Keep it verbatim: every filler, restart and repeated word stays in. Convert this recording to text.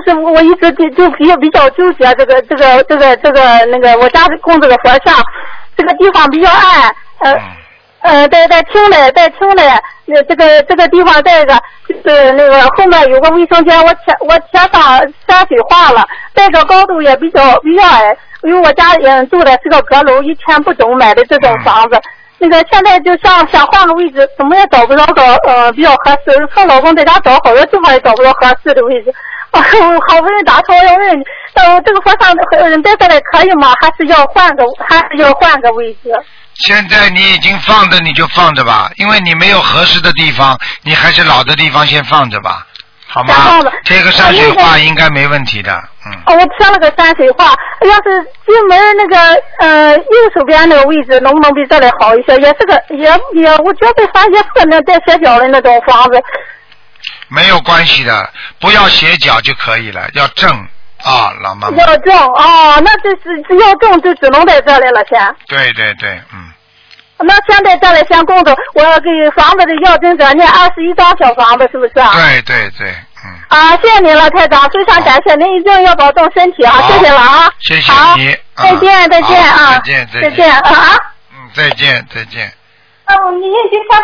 就是我一直就就比较比较纠结这个这个这个这个那个我家供这个佛像，这个地方比较暗，呃呃，在在厅内在厅内，呃这个这个地方在一个就是那个后面有个卫生间，我前我前方山水画了，再个高度也比较比较矮，因为我家嗯住的是个阁楼，一千不中买的这种房子。那个现在就想想换个位置，怎么也找不着个呃比较合适。和老公在家找好多地方也找不着合适的位置。啊，好不容易打通，要问你，呃，这个佛像嗯在这里可以吗？还是要换个，还是要换个位置？ 现在你已经放着，你就放着吧，因为你没有合适的地方，你还是老的地方先放着吧，好吗？这个山水画应该没问题的，嗯。 哦，我贴了个山水画，要是进门那个呃右手边那个位置，能不能比这里好一些？也是个也也，我觉得反正也是个那带斜角的那种房子。 没有关系的，不要斜角就可以了，要正啊，老妈妈。 要正哦，那这是要正就只能在这里了，先。 对对对，嗯。 那先在这里先供着，我要给房子的要经者念二十一张小房子，是不是啊？ 对对对，嗯。 啊，谢谢您了，台长，非常感谢您，一定要保重身体啊，谢谢了啊。 谢谢你。 再见再见啊。 再见再见。再见啊。 嗯，再见再见。 哦，你已经发。